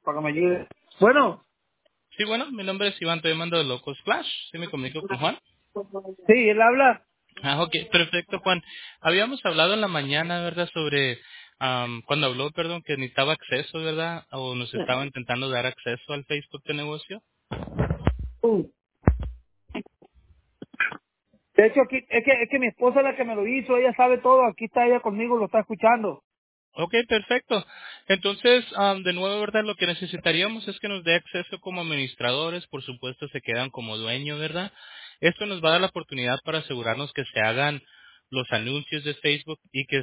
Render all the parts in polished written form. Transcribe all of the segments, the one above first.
para que me ayude. Bueno, Sí, bueno, mi nombre es Iván, estoy llamando de Locos Flash. ¿Sí me comunico con Juan? sí, él habla. Ah, ok, perfecto, Juan. Habíamos hablado en la mañana, ¿verdad? Sobre, cuando habló, perdón, que necesitaba acceso, ¿verdad? O nos estaba intentando dar acceso al Facebook de negocio. Uh, De hecho, aquí, es que mi esposa es la que me lo hizo, ella sabe todo, aquí está ella conmigo, lo está escuchando. Ok, perfecto. Entonces, de nuevo, ¿verdad? Lo que necesitaríamos es que nos dé acceso como administradores, por supuesto, se quedan como dueño, ¿verdad? Esto nos va a dar la oportunidad para asegurarnos que se hagan los anuncios de Facebook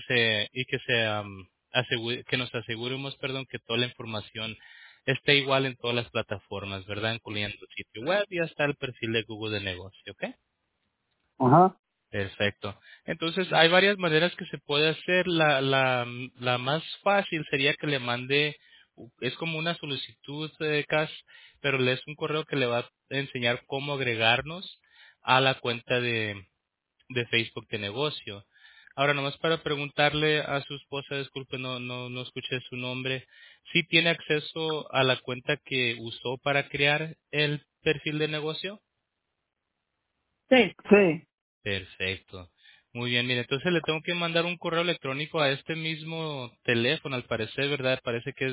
que nos aseguremos, perdón, que toda la información esté igual en todas las plataformas, ¿verdad? Incluyendo el sitio web y hasta el perfil de Google de negocio, ¿ok? Ajá. Perfecto. Entonces, hay varias maneras que se puede hacer. La más fácil sería que le mande, es como una solicitud de CAS, pero le es un correo que le va a enseñar cómo agregarnos a la cuenta de Facebook de negocio. Ahora, nomás para preguntarle a su esposa, disculpe, no escuché su nombre, ¿sí tiene acceso a la cuenta que usó para crear el perfil de negocio? Sí. Sí. Perfecto. Muy bien, mire, entonces le tengo que mandar un correo electrónico a este mismo teléfono, al parecer, ¿verdad? Parece que es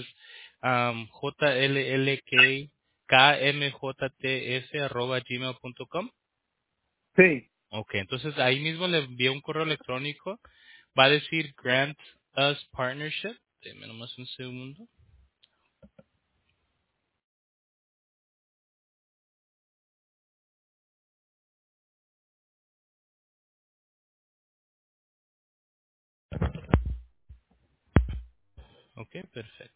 jllkkmjtf@gmail.com. Sí. Ok, entonces ahí mismo le envío un correo electrónico. Va a decir Grant Us Partnership. Deme nomás un segundo. Ok, perfecto.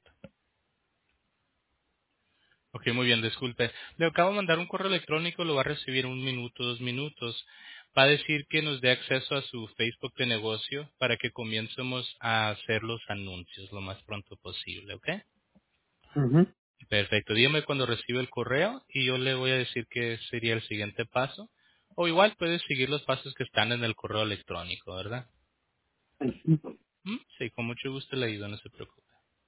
Ok, muy bien, disculpe. Le acabo de mandar un correo electrónico, lo va a recibir en 1 minuto, 2 minutos. Va a decir que nos dé acceso a su Facebook de negocio para que comencemos a hacer los anuncios lo más pronto posible, ¿ok? Ujú. Perfecto. Dígame cuando recibe el correo y yo le voy a decir qué sería el siguiente paso. O igual puede seguir los pasos que están en el correo electrónico, ¿verdad? Sí, con mucho gusto le ayudo, no se preocupe.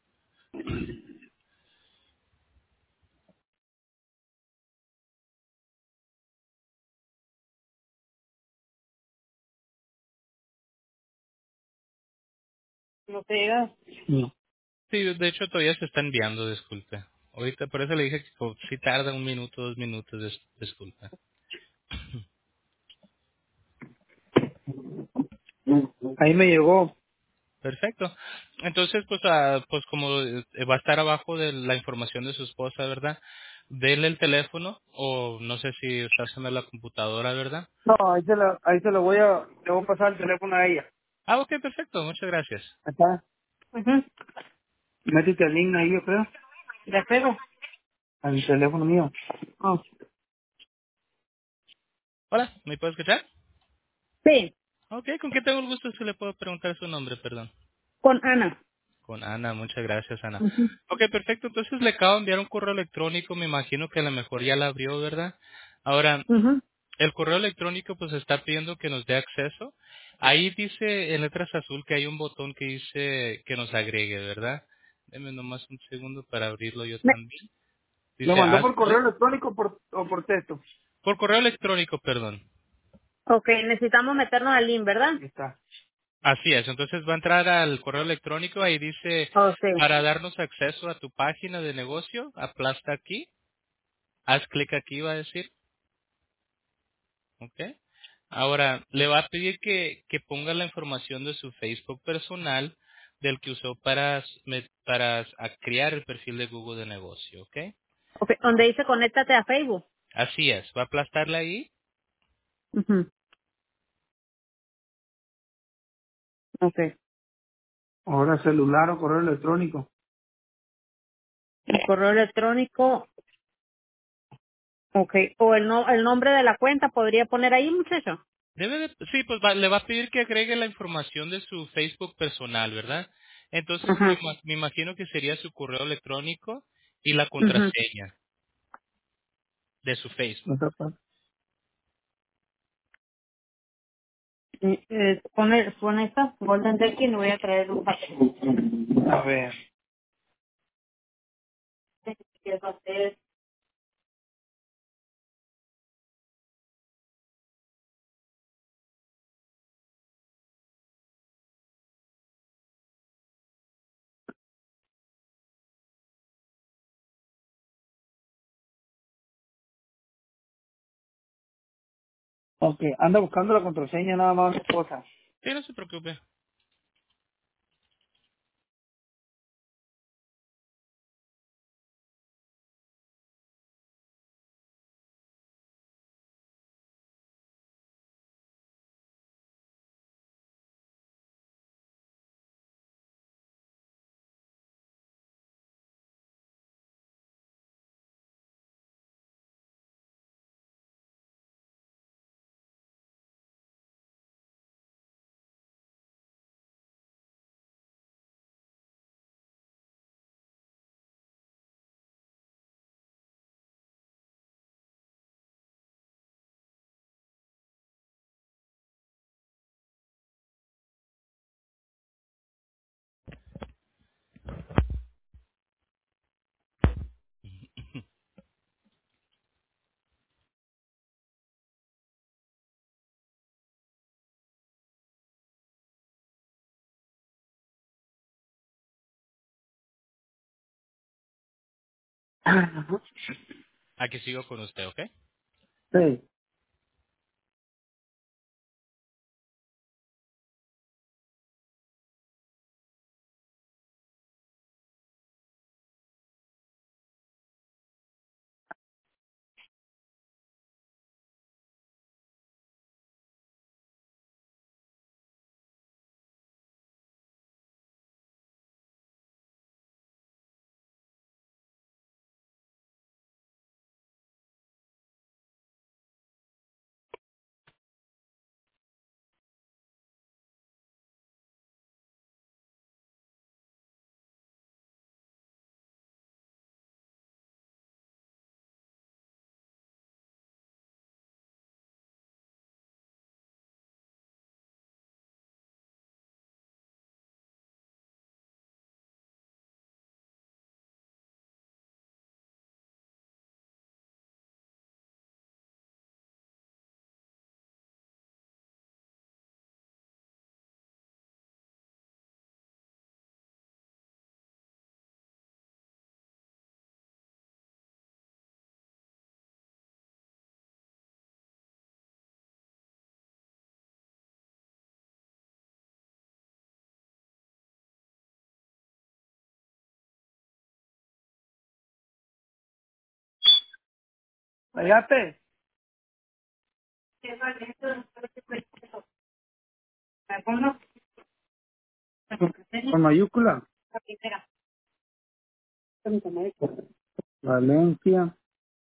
¿No te llega? No. Sí, de hecho todavía se está enviando, disculpe. Ahorita por eso le dije que si tarda 1 minuto, 2 minutos, disculpe. Ahí me llegó. Perfecto. Entonces, pues, pues como va a estar abajo de la información de su esposa, ¿verdad? Denle el teléfono o no sé si está usando la computadora, ¿verdad? No, ahí se lo le voy a pasar el teléfono a ella. Ah, ok, perfecto. Muchas gracias. ¿Está? Ujú. Métete el link ahí, yo creo. ¿De pego? Al teléfono mío. Ah. Hola, ¿me puede escuchar? Sí, Ok, ¿con qué tengo el gusto si le puedo preguntar su nombre, perdón? con Ana. Con Ana, muchas gracias, Ana. Ujú. Ok, perfecto. Entonces le acabo de enviar un correo electrónico, me imagino que a lo mejor ya la abrió, ¿verdad? Ahora, Ujú. el correo electrónico pues está pidiendo que nos dé acceso. Ahí dice en letras azul que hay un botón que dice que nos agregue, ¿verdad? Deme nomás un segundo para abrirlo yo Me- también. ¿Lo Dice mandó Ask por correo Click. electrónico o por texto? Por correo electrónico, perdón. Ok, necesitamos meternos al link, ¿verdad? Ahí está. Así es, entonces va a entrar al correo electrónico, ahí dice Oh, sí. para darnos acceso a tu página de negocio, aplasta aquí, haz clic aquí va a decir, ¿ok? Ahora, le va a pedir que ponga la información de su Facebook personal del que usó crear el perfil de Google de negocio, ¿ok? Ok, donde dice conéctate a Facebook. Así es, va a aplastarla ahí. Ujú. Ok. Ahora celular o correo electrónico. El correo electrónico, ok. O el nombre de la cuenta, ¿podría poner ahí, muchacho? Sí, pues le va a pedir que agregue la información de su Facebook personal, ¿verdad? Entonces Ajá. me imagino que sería su correo electrónico y la Ujú. contraseña de su Facebook. Otra parte. Pone esta, Golden Decky, y voy a traer un papel. A ver. Ok, anda buscando la contraseña nada más, mi esposa. Sí, no se preocupe. Ajá. Aquí sigo con usted, ¿ok? Sí. ¿Fallaste? Con mayúscula. Valencia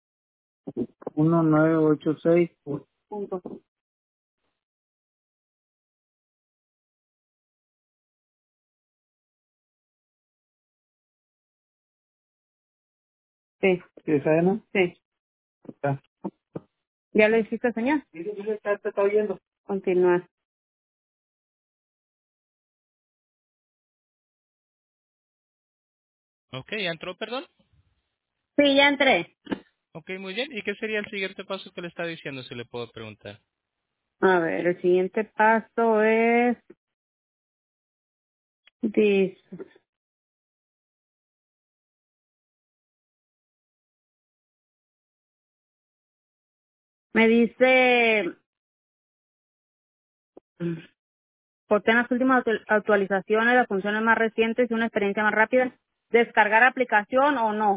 1986. Sí. ¿Sí esa es, no? Sí. Está. ¿Ya lo hiciste, señor? Sí, sí, te está oyendo. Continuar. Ok, ¿ya entró, perdón? Sí, ya entré. Ok, muy bien. ¿Y qué sería el siguiente paso que le está diciendo, si le puedo preguntar? A ver, el siguiente paso es... Dice, me dice... Por tener las últimas actualizaciones, las funciones más recientes y una experiencia más rápida. ¿Descargar aplicación o no?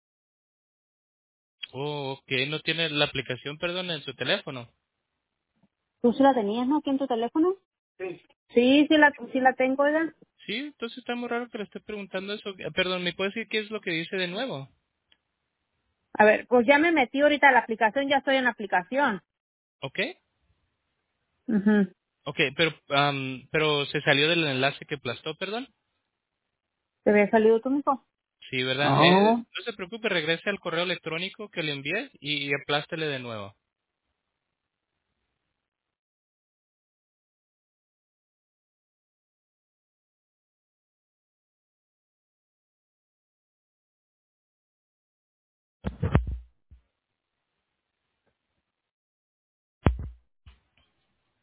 Oh, ok. ¿No tiene la aplicación, perdón, en su teléfono? ¿Tú sí la tenías, no, aquí en tu teléfono? Sí. Sí, sí la tengo, oiga. Sí, entonces está muy raro que le esté preguntando eso. Perdón, ¿me puede decir qué es lo que dice de nuevo? A ver, pues ya me metí ahorita a la aplicación, ya estoy en la aplicación. Ok. Mhm. Ok, pero se salió del enlace que aplastó, perdón. ¿Te había salido tú, mijo? Sí, ¿verdad? No. No se preocupe, regrese al correo electrónico que le envié y aplástele de nuevo.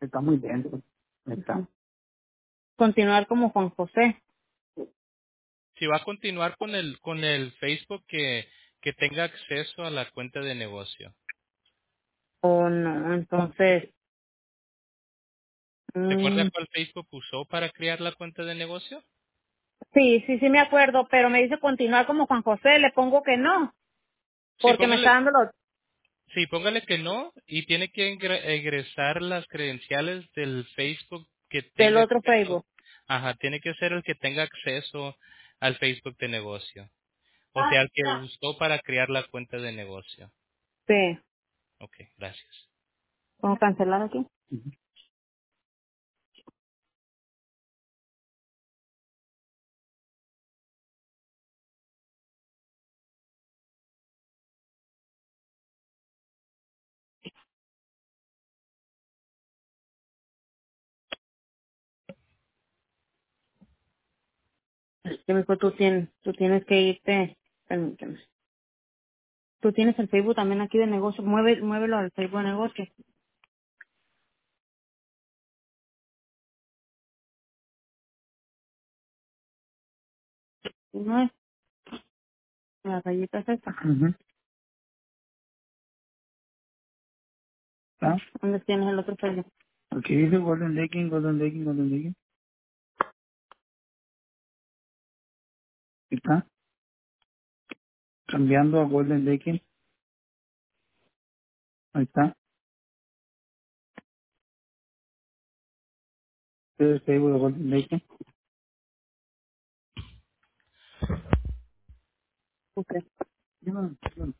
Está muy dentro. Está. Continuar como Juan José. Si va a continuar con el Facebook que tenga acceso a la cuenta de negocio. O no, entonces, ¿Se acuerda mm, cuál Facebook usó para crear la cuenta de negocio? sí me acuerdo, pero me dice continuar como Juan José, le pongo que no, Sí, porque me está póngale, dando los sí, póngale que no y tiene que ingresar las credenciales del Facebook que del tenga otro acceso. Facebook. Ajá, tiene que ser el que tenga acceso al Facebook de negocio. O sea, el que usó para crear la cuenta de negocio. Sí, Ok, gracias. ¿puedo cancelar aquí? Que me dijo, tú tienes que irte, permíteme. Tú tienes el Facebook también aquí de negocio, muévelo al Facebook de negocio. No es la rayita es esta. ¿Ah? ¿Dónde tienes el otro Facebook? Aquí dice Golden Decking, Golden Decking, Golden Decking. ¿Está? Cambiando a Golden Decking. Ahí está. Este es el Facebook de Golden Decking. Ok. Yo no.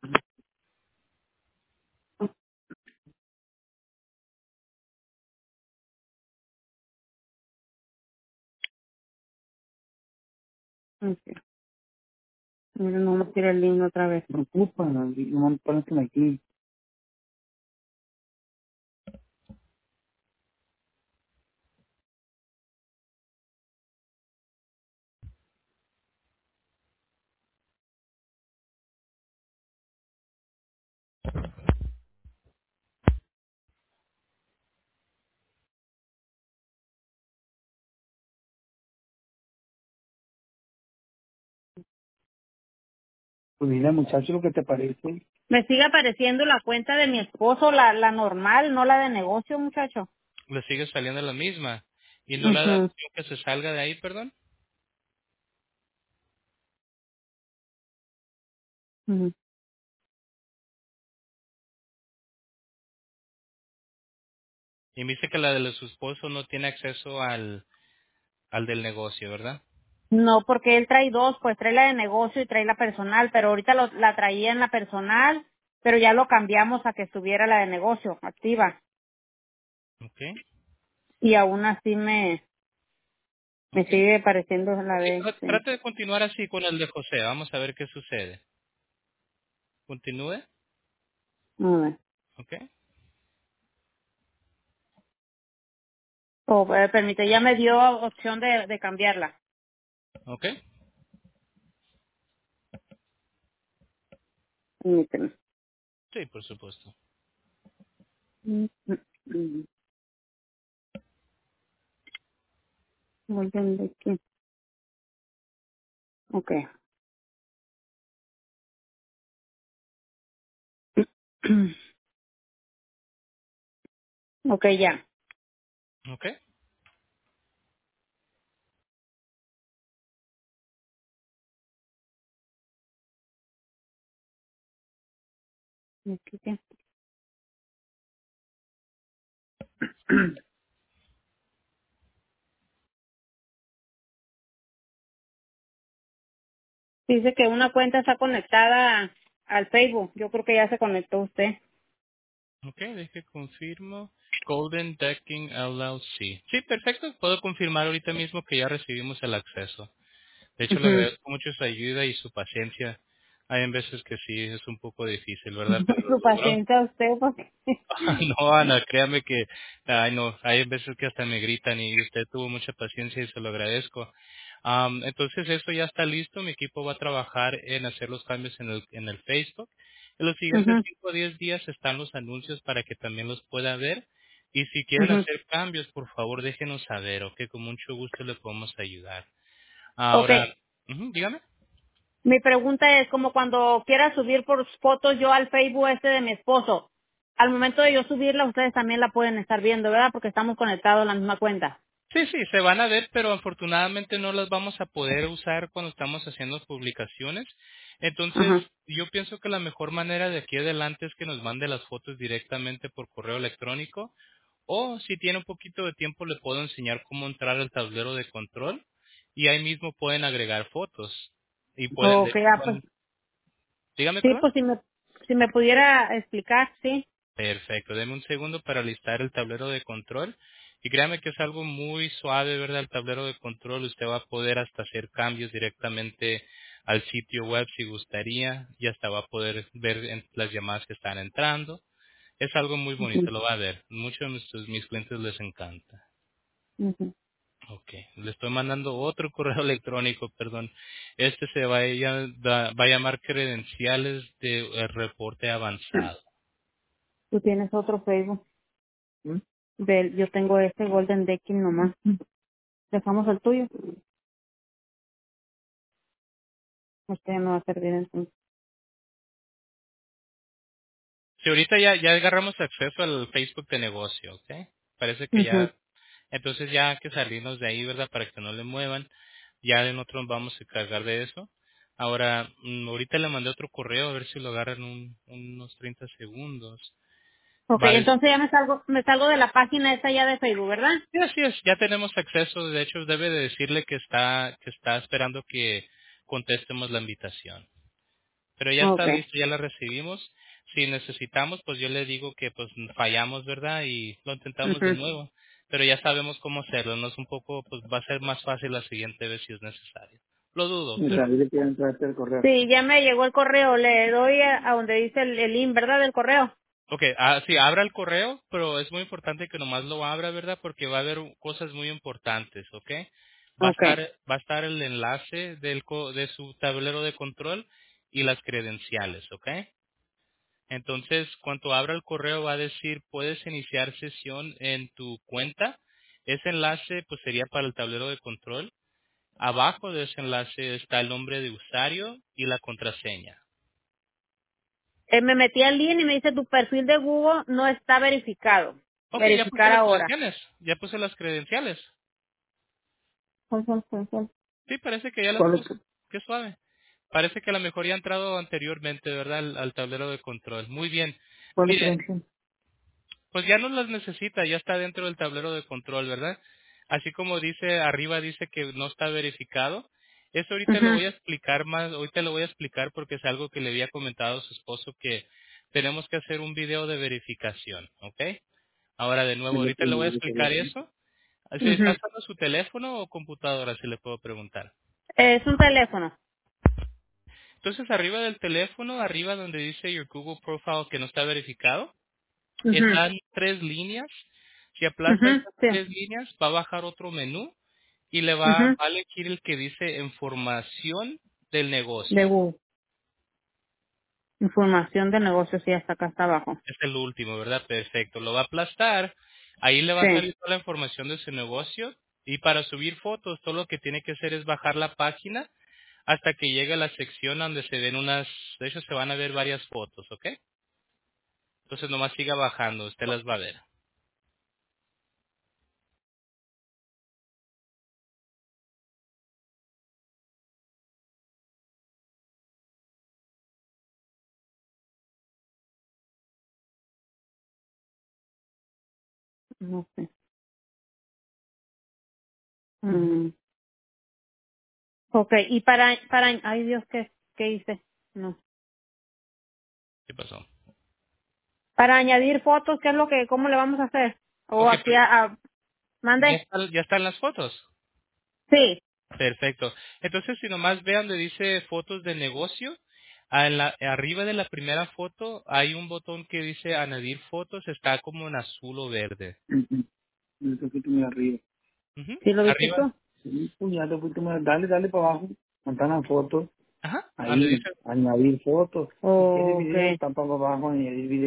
Ok. Mira, no me tira el link otra vez. No ocupa, no ponete aquí. Pues mira, muchacho, lo que te parece. Me sigue apareciendo la cuenta de mi esposo, la normal, no la de negocio, muchacho. Le sigue saliendo la misma. ¿Y no le da Mhm. opción que se salga de ahí, perdón? Mhm. Y me dice que la de su esposo no tiene acceso al del negocio, ¿verdad? No, porque él trae dos, pues trae la de negocio y trae la personal, pero ahorita la traía en la personal, pero ya lo cambiamos a que estuviera la de negocio activa. Ok. Y aún así me Ok. sigue pareciendo la Ok, de, sí. trate de continuar así con el de José. Vamos a ver qué sucede. Continúe. A ver. Ok. Oh, permite, ya me dio opción de cambiarla. Ok. Permíteme. Sí, por supuesto. Mm, mm, mm. Golden Lake. Ok. Ok, ya. Ok. Aquí ya. Dice que una cuenta está conectada al Facebook. Yo creo que ya se conectó usted. Ok, deje confirmo. Golden Decking LLC. Sí, perfecto. Puedo confirmar ahorita mismo que ya recibimos el acceso. De hecho, le Ujú. agradezco mucho su ayuda y su paciencia. Hay en veces que sí, es un poco difícil, ¿verdad? Pero Su lo logró. paciencia a usted, porque... No, Ana, créame que, ay, no, hay veces que hasta me gritan y usted tuvo mucha paciencia y se lo agradezco. Entonces, esto ya está listo. Mi equipo va a trabajar en hacer los cambios en el Facebook. En los siguientes Ujú. 5 o 10 días están los anuncios para que también los pueda ver. Y si quieren Ujú. hacer cambios, por favor déjenos saber, ¿ok? Con mucho gusto le podemos ayudar. Okay. Ahora, dígame. Mi pregunta es como cuando quiera subir por fotos yo al Facebook de mi esposo. Al momento de yo subirla, ustedes también la pueden estar viendo, ¿verdad? Porque estamos conectados en la misma cuenta. Sí, sí, se van a ver, pero afortunadamente no las vamos a poder usar cuando estamos haciendo publicaciones. Entonces, Ajá. yo pienso que la mejor manera de aquí adelante es que nos mande las fotos directamente por correo electrónico. O si tiene un poquito de tiempo, le puedo enseñar cómo entrar al tablero de control y ahí mismo pueden agregar fotos. Y pueden, de Okay, hecho, pues dígame, sí, perdón. pues si me pudiera explicar, sí. Perfecto, deme un segundo para listar el tablero de control. Y créame que es algo muy suave, ¿verdad? El tablero de control, usted va a poder hasta hacer cambios directamente al sitio web si gustaría, y hasta va a poder ver las llamadas que están entrando. Es algo muy bonito, Ujú, lo va a ver. Muchos de mis clientes les encanta. ujú. Ok, le estoy mandando otro correo electrónico, perdón. Este se va a llamar credenciales de reporte avanzado. Tú tienes otro Facebook. Yo tengo este Golden Decking nomás. Dejamos el tuyo. Este no va a servir entonces. Sí, ahorita ya agarramos acceso al Facebook de negocio, ¿ok? Parece que Ujú. ya, entonces ya hay que salirnos de ahí, ¿verdad? Para que no le muevan. Ya de nosotros vamos a cargar de eso. Ahora, ahorita le mandé otro correo, a ver si lo agarran unos 30 segundos. Okay, Vale. entonces ya me salgo de la página esa ya de Facebook, ¿verdad? Sí, así es, ya tenemos acceso. De hecho, debe de decirle que está esperando que contestemos la invitación. Pero ya está Okay. listo, ya la recibimos. Si necesitamos, pues yo le digo que pues fallamos, ¿verdad? Y lo intentamos de Ujú. nuevo. Pero ya sabemos cómo hacerlo, no es un poco, pues va a ser más fácil la siguiente vez si es necesario. Lo dudo, Me pero salió que ya entraste el correo. Sí, ya me llegó el correo. Le doy a donde dice el link, ¿verdad? Del correo. ok, sí, abra el correo, pero es muy importante que nomás lo abra, ¿verdad? Porque va a haber cosas muy importantes, ¿ok? Va a estar, Okay. va a estar el enlace de su tablero de control y las credenciales, ¿ok? Entonces, cuando abra el correo va a decir, puedes iniciar sesión en tu cuenta. Ese enlace pues sería para el tablero de control. Abajo de ese enlace está el nombre de usuario y la contraseña. Me metí al link y me dice tu perfil de Google no está verificado. Ok, ya puse Verificar las ahora. credenciales. Ya puse las credenciales. ¿Cuál? Sí, parece que ya las ¿Cuál puso. es? Qué suave. Parece que a lo mejor ya ha entrado anteriormente, ¿verdad? Al tablero de control. Muy bien. ¿Cuál es Mire, credencial? pues ya no las necesita, ya está dentro del tablero de control, ¿verdad? Así como dice arriba, dice que no está verificado. Eso ahorita lo voy a Ajá. explicar más, ahorita lo voy a explicar porque es algo que le había comentado a su esposo que tenemos que hacer un video de verificación, ¿ok? Ahora de nuevo, En ahorita este le voy a número de explicar teléfono. eso. ¿Se está Ujú. usando su teléfono o computadora, si le puedo preguntar? Es un teléfono. Entonces arriba del teléfono, arriba donde dice Your Google Profile que no está verificado, Ujú. están tres líneas. Si aplasta Ujú. esas Sí. tres líneas, va a bajar otro menú y va Ujú. a elegir el que dice información del De negocio. Google. Información de negocios, sí, hasta acá está abajo. Es el último, ¿verdad? Perfecto. Lo va a aplastar. Ahí le va a Sí. salir toda la información de su negocio. Y para subir fotos, todo lo que tiene que hacer es bajar la página hasta que llegue a la sección donde se ven de hecho se van a ver varias fotos, ¿ok? Entonces nomás siga bajando, usted las va a ver. No sé. Mm. Ok, y ay Dios, ¿qué hice? No. ¿Qué pasó? Para añadir fotos, cómo le vamos a hacer? O Ok, aquí pues mande. ya están las fotos. Sí. Perfecto. Entonces, si nomás vean donde dice fotos de negocio, arriba de la primera foto hay un botón que dice añadir fotos, está como en azul o verde. Ujú. Un poquito más arriba. Ujú. ¿Sí lo viste Arriba, tú? Sí, pues ya un poquito más. Dale para abajo. Montar las fotos. ajá, donde Ahí, dice, añadir fotos. Si quieres video, Ok. está para abajo, añadir video.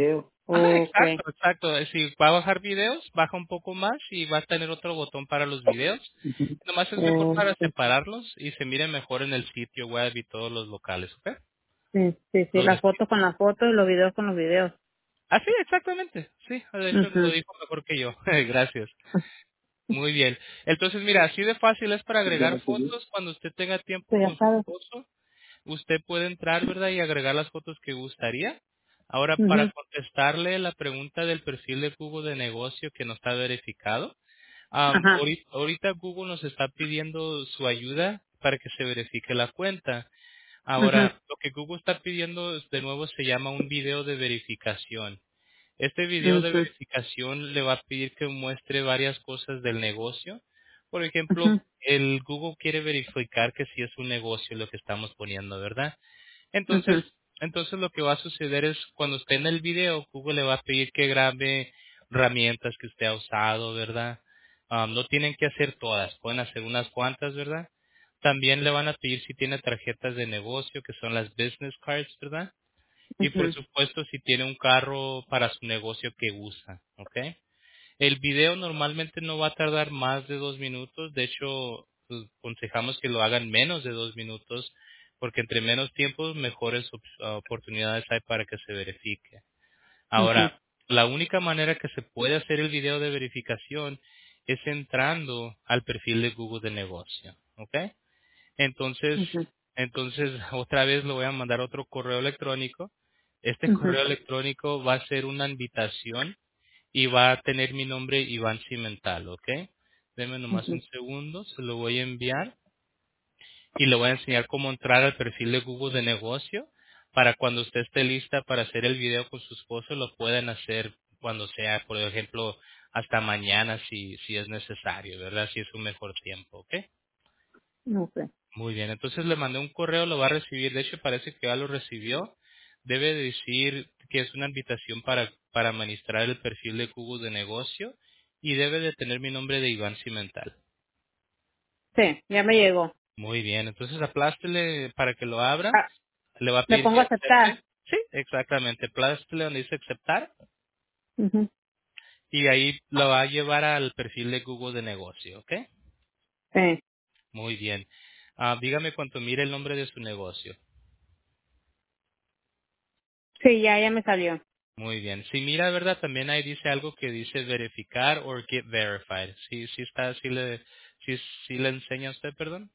Ajá, Okay. exacto, exacto. Si va a bajar videos, baja un poco más y va a tener otro botón para los videos. Nomás es mejor para Okay. separarlos y se mire mejor en el sitio web y todos los locales, ¿ok? Sí, sí, sí, Los las destinos. fotos con las fotos y los videos con los videos. Ah, sí, exactamente. Sí, de hecho lo Mhm. dijo mejor que yo. Gracias. Muy bien. Entonces, mira, así de fácil es para agregar fotos cuando usted tenga tiempo Pues ya con su sabes. esposo. Usted puede entrar, ¿verdad? Y agregar las fotos que gustaría. Ahora, para Mhm. contestarle la pregunta del perfil de Google de negocio que no está verificado, Ajá. ahorita Google nos está pidiendo su ayuda para que se verifique la cuenta. Mhm. Ahora, lo que Google está pidiendo de nuevo se llama un video de verificación. Este video de Mhm. verificación le va a pedir que muestre varias cosas del negocio. Por ejemplo, Mhm. el Google quiere verificar que sí es un negocio lo que estamos poniendo, ¿verdad? Entonces, Mhm. entonces lo que va a suceder es cuando esté en el video, Google le va a pedir que grabe herramientas que usted ha usado, ¿verdad? No tienen que hacer todas, pueden hacer unas cuantas, ¿verdad? También le van a pedir si tiene tarjetas de negocio, que son las business cards, ¿verdad? Y por Mhm. supuesto si tiene un carro para su negocio que usa, ¿ok? El video normalmente no va a tardar más de 2 minutos. De hecho, pues, aconsejamos que lo hagan menos de 2 minutos, porque entre menos tiempo, mejores oportunidades hay para que se verifique. Mhm. Ahora, la única manera que se puede hacer el video de verificación es entrando al perfil de Google de negocio, ¿ok? Entonces, Mhm. entonces otra vez le voy a mandar otro correo electrónico. Este Mhm. correo electrónico va a ser una invitación y va a tener mi nombre Iván Cimental, ¿ok? Deme nomás un Mhm. segundo, se lo voy a enviar y le voy a enseñar cómo entrar al perfil de Google de negocio para cuando usted esté lista para hacer el video con su esposo lo puedan hacer cuando sea, por ejemplo, hasta mañana si es necesario, ¿verdad? Si es un mejor tiempo, ¿ok? Okay. Muy bien, entonces le mandé un correo, lo va a recibir, de hecho parece que ya lo recibió. Debe decir que es una invitación para administrar el perfil de Google de negocio y debe de tener mi nombre de Iván Cimental. Sí, ya me llegó. Muy bien, entonces aplástele para que lo abra, Ah, le va a le pedir pongo que a aceptar. acepte. Sí, exactamente, aplástele donde dice aceptar Mhm. y ahí lo va a llevar al perfil de Google de negocio, ¿ok? Sí. Muy bien. Dígame cuánto mire el nombre de su negocio. Sí, ya me salió. Muy bien. Si mira, ¿verdad? También ahí dice algo que dice verificar o get verified. Sí, sí está, sí le enseña a usted, perdón.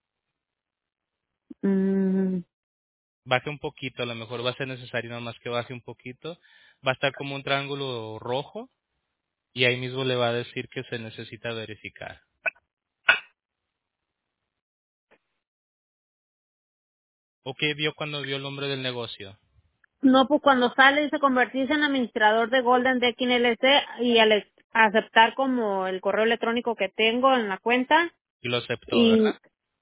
Mm, Baje un poquito, a lo mejor va a ser necesario nada más que baje un poquito. Va a estar como un triángulo rojo y ahí mismo le va a decir que se necesita verificar. ¿O qué vio cuando vio el nombre del negocio? no, pues cuando sale dice convertirse en administrador de Golden Decking LC y al aceptar como el correo electrónico que tengo en la cuenta Y lo aceptó, y ¿verdad?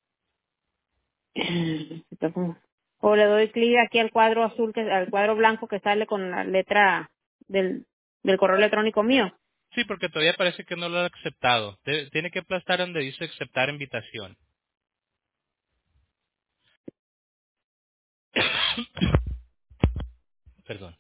o le doy clic aquí al cuadro azul que al cuadro blanco que sale con la letra del correo electrónico mío. Sí, porque todavía parece que no lo ha aceptado. Tiene que aplastar donde dice aceptar invitación. Perdón.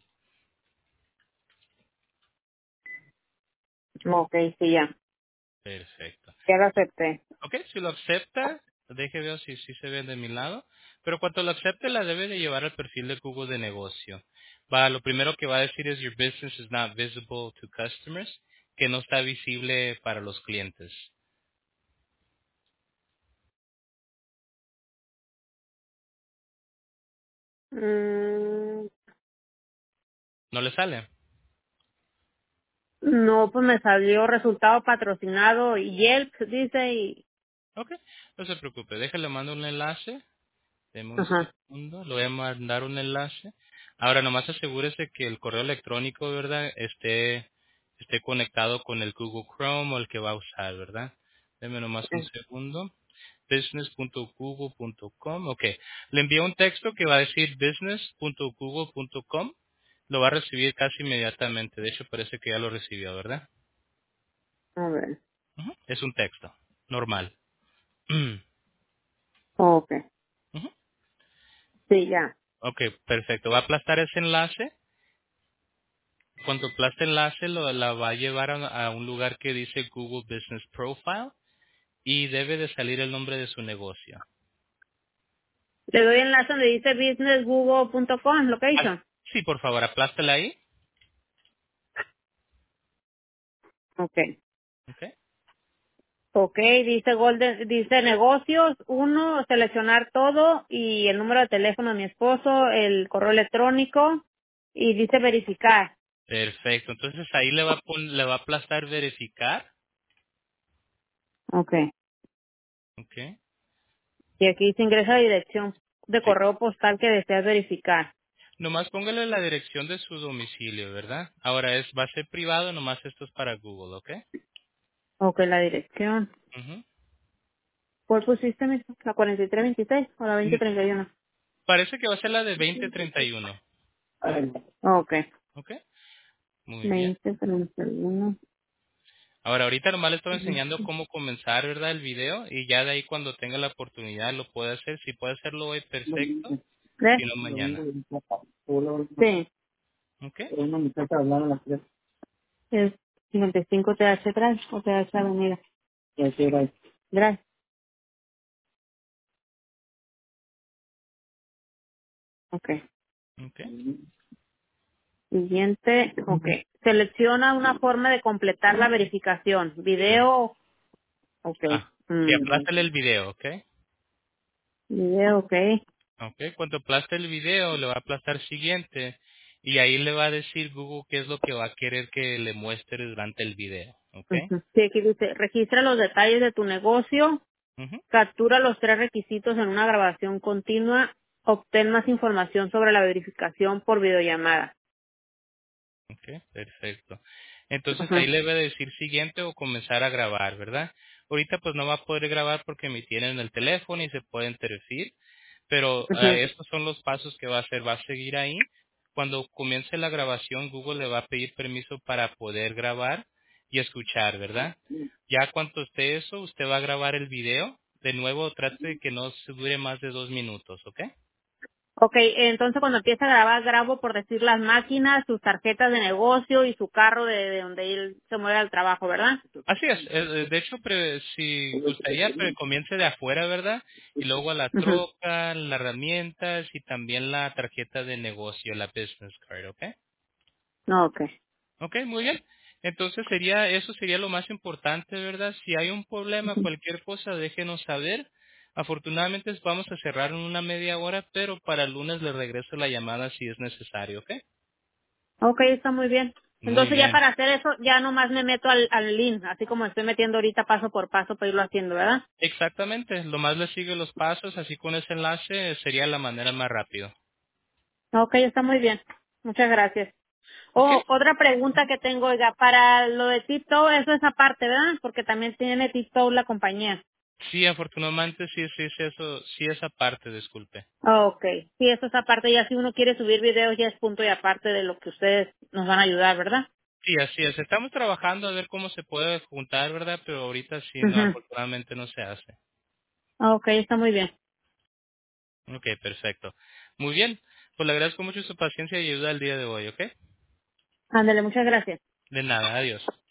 Okay, sí, Perfecto. ya lo acepté. Ok, si lo acepta, deje ver si se ve de mi lado. Pero cuando lo acepte, la debe de llevar al perfil de Google de negocio. Lo primero que va a decir es Your business is not visible to customers, que no está visible para los clientes. Mm, ¿No le sale? no, pues me salió resultado patrocinado y Yelp dice y Ok, no se preocupe, déjale mando un enlace. Deme un ajá. segundo, le voy a mandar un enlace. Ahora nomás asegúrese que el correo electrónico, ¿verdad? Esté conectado con el Google Chrome o el que va a usar, ¿verdad? Deme nomás un segundo. business.google.com. Ok. Le envío un texto que va a decir business.google.com. Lo va a recibir casi inmediatamente. De hecho, parece que ya lo recibió, ¿verdad? A ver. Ujú. Es un texto. Normal. Okay. Ujú. Sí, ya. Ok, perfecto. Va a aplastar ese enlace Cuando aplaste enlace, la va a llevar a un lugar que dice Google Business Profile y debe de salir el nombre de su negocio. Le doy enlace donde dice businessgoogle.com Ah, location. sí, por favor, aplástela ahí. Okay. ¿Ok? Okay, dice dice negocios, uno, seleccionar todo y el número de teléfono de mi esposo, el correo electrónico y dice verificar. Perfecto. Entonces ahí le va a aplastar verificar. Okay. ¿Ok? Y aquí dice ingresa la dirección de Sí. correo postal que deseas verificar. Nomás póngale la dirección de su domicilio, ¿verdad? Ahora va a ser privado, nomás esto es para Google, ¿ok? Okay, la dirección. Ujú. ¿Cuál pusiste, mijo? ¿La 4326 o la Mm, 2031? Parece que va a ser la de 2031. Okay. ¿Ok? Muy bien. 2031. Ahora, ahorita nomás le estoy enseñando cómo comenzar, ¿verdad? El video y ya de ahí cuando tenga la oportunidad lo puede hacer. Si puede hacerlo hoy, perfecto. ¿Ves? Si no, mañana. Sí. ¿Ok? Es 55 TH Drive o TH Avenida. Gracias. Okay. ¿Ok? Siguiente. Okay. Selecciona una forma de completar la verificación. Video. Okay. Ah, sí, aplástale el video, ¿ok? Video, okay. Ok, cuando aplaste el video, le va a aplastar siguiente y ahí le va a decir Google qué es lo que va a querer que le muestre durante el video. Ok. Ujú. Sí, aquí dice, registra los detalles de tu negocio, Ujú. captura los tres requisitos en una grabación continua, obtén más información sobre la verificación por videollamada. Ok, perfecto. Entonces ahí Ajá. le va a decir siguiente o comenzar a grabar, ¿verdad? Ahorita pues no va a poder grabar porque me tienen el teléfono y se puede interferir, pero Ujú. estos son los pasos que va a hacer. Va a seguir ahí. Cuando comience la grabación, Google le va a pedir permiso para poder grabar y escuchar, ¿verdad? Ya cuando esté eso, usted va a grabar el video. De nuevo, trate de que no se dure más de 2 minutos, ¿ok? Ok, entonces cuando empieza a grabar, grabo por decir las máquinas, sus tarjetas de negocio y su carro de donde él se mueve al trabajo, ¿verdad? Así es. De hecho, si gustaría, pero comience de afuera, ¿verdad? Y luego a la Ujú. troca, las herramientas y también la tarjeta de negocio, la business card, ¿ok? Ok. Ok, muy bien. Entonces eso sería lo más importante, ¿verdad? Si hay un problema, cualquier cosa, déjenos saber. Afortunadamente vamos a cerrar en una media hora, pero para el lunes le regreso la llamada si es necesario, ¿ok? Ok, está muy bien. Muy Entonces ya bien. para hacer eso, ya nomás me meto al link, así como estoy metiendo ahorita paso por paso para irlo haciendo, ¿verdad? Exactamente. Lo más le sigue los pasos, así con ese enlace sería la manera más rápida. Ok, está muy bien. Muchas gracias. ¿Ok? Oh, otra pregunta que tengo, oiga, para lo de TikTok, eso es aparte, ¿verdad? Porque también tiene TikTok la compañía. Sí, afortunadamente sí, eso, sí esa parte, disculpe. Ok, sí, eso es aparte, ya si uno quiere subir videos ya es punto y aparte de lo que ustedes nos van a ayudar, ¿verdad? Sí, así es. Estamos trabajando a ver cómo se puede juntar, ¿verdad? Pero ahorita sí, no, Ujú. afortunadamente no se hace. Ok, está muy bien. Ok, perfecto. Muy bien. Pues le agradezco mucho su paciencia y ayuda el día de hoy, ¿ok? Ándale, muchas gracias. De nada, adiós.